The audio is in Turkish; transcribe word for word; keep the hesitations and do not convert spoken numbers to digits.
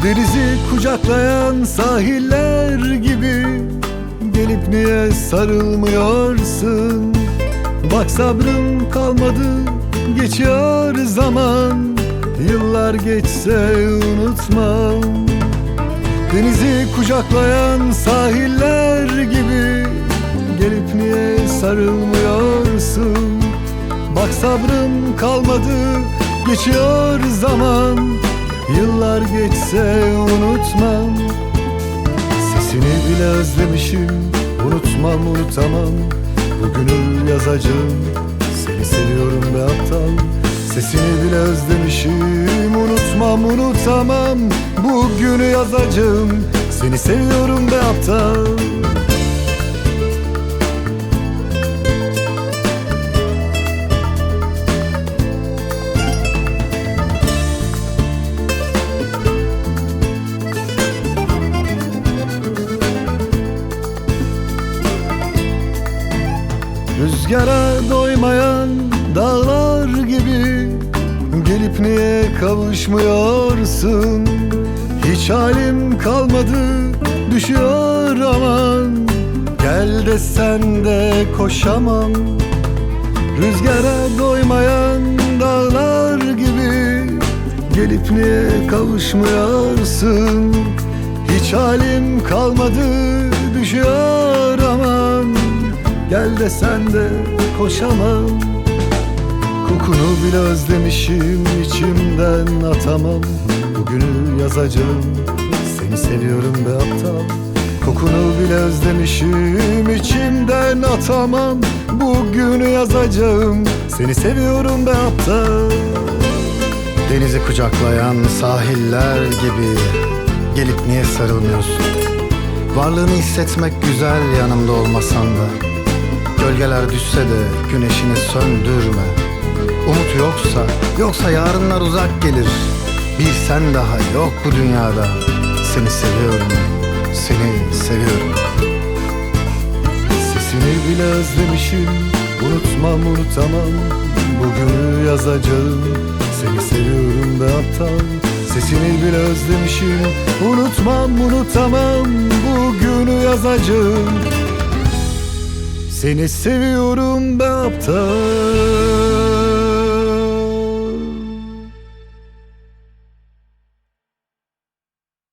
Denizi kucaklayan sahiller gibi gelip niye sarılmıyorsun? Bak sabrım kalmadı, geçiyor zaman. Yıllar geçse unutmam. Denizi kucaklayan sahiller gibi gelip niye sarılmıyorsun? Bak sabrım kalmadı, geçiyor zaman. Yıllar geçse unutmam. Sesini bile özlemişim, unutmam unutamam. Bugünü yazacağım, seni seviyorum be aptal. Sesini bile özlemişim, unutmam unutamam. Bugünü yazacağım, seni seviyorum be aptal. Rüzgara doymayan dağlar gibi gelip niye kavuşmuyorsun? Hiç halim kalmadı, düşüyor aman. Gel de sen de koşamam. Rüzgara doymayan dağlar gibi gelip niye kavuşmuyorsun? Hiç halim kalmadı, düşüyor aman. Gel de sen de koşamam. Kokunu bile özlemişim, içimden atamam. Bugünü yazacağım, seni seviyorum be aptal. Kokunu bile özlemişim, içimden atamam. Bugünü yazacağım, seni seviyorum be aptal. Denizi kucaklayan sahiller gibi gelip niye sarılmıyorsun? Varlığını hissetmek güzel yanımda olmasan da. Gölgeler düşse de güneşini söndürme. Umut yoksa, yoksa yarınlar uzak gelir. Bir sen daha yok bu dünyada. Seni seviyorum, seni seviyorum. Sesini bile özlemişim, unutmam unutamam. Bugünü yazacağım, seni seviyorum be aptal. Sesini bile özlemişim, unutmam unutamam. Bugünü yazacağım, seni seviyorum be aptal.